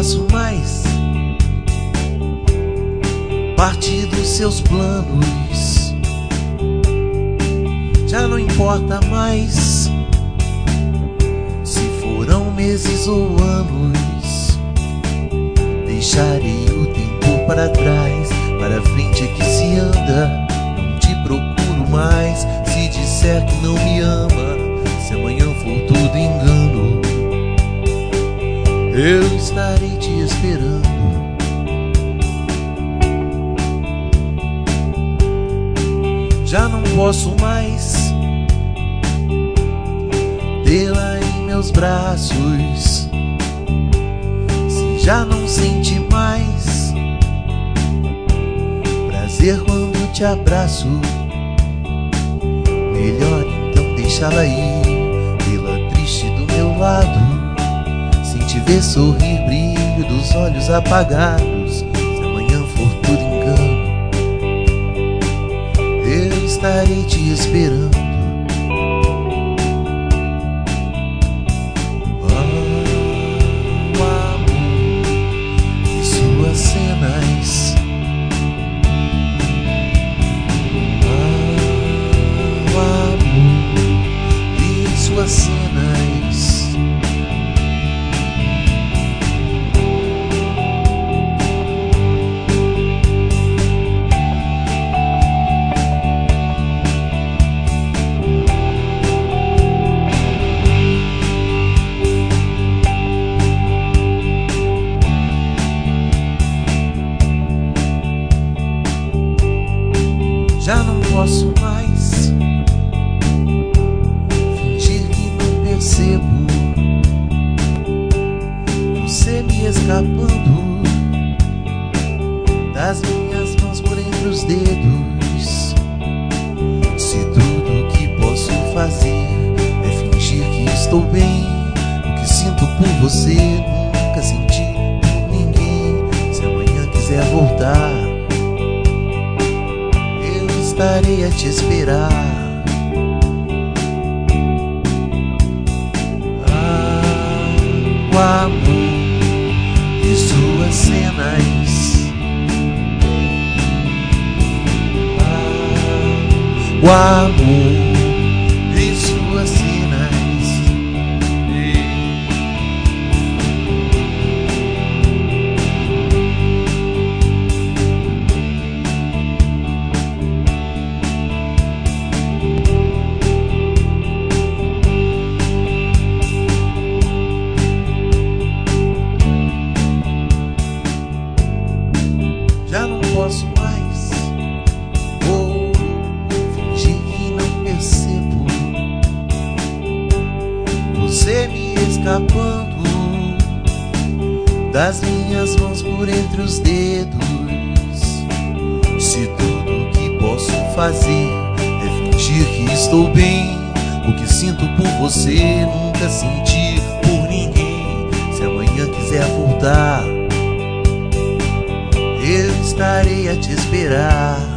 faço mais parte dos seus planos. Já não importa mais se foram meses ou anos. Deixarei o tempo para trás, para frente é que se anda. Não te procuro mais se disser que não me ama. Se amanhã for tudo engano, eu estarei te esperando. Já não posso mais tê-la em meus braços. Se já não sente mais prazer quando te abraço, melhor então deixá-la ir, vê-la triste do meu lado, sem te ver sorrir, brilho dos olhos apagados. Se amanhã for tudo engano, eu estarei te esperando. O amor e suas cenas, o amor e suas cenas. Já não posso mais fingir que não percebo você me escapando das minhas mãos por entre os dedos. Se tudo que posso fazer é fingir que estou bem, o que sinto por você nunca senti por ninguém. Se amanhã quiser voltar, estarei a te esperar. O amor e suas cenas, o amor e suas cenas. Já não posso mais fingir que não percebo você me escapando das minhas mãos por entre os dedos. Se tudo que posso fazer é fingir que estou bem, o que sinto por você nunca senti por ninguém. Se amanhã quiser voltar, eu estarei a te esperar.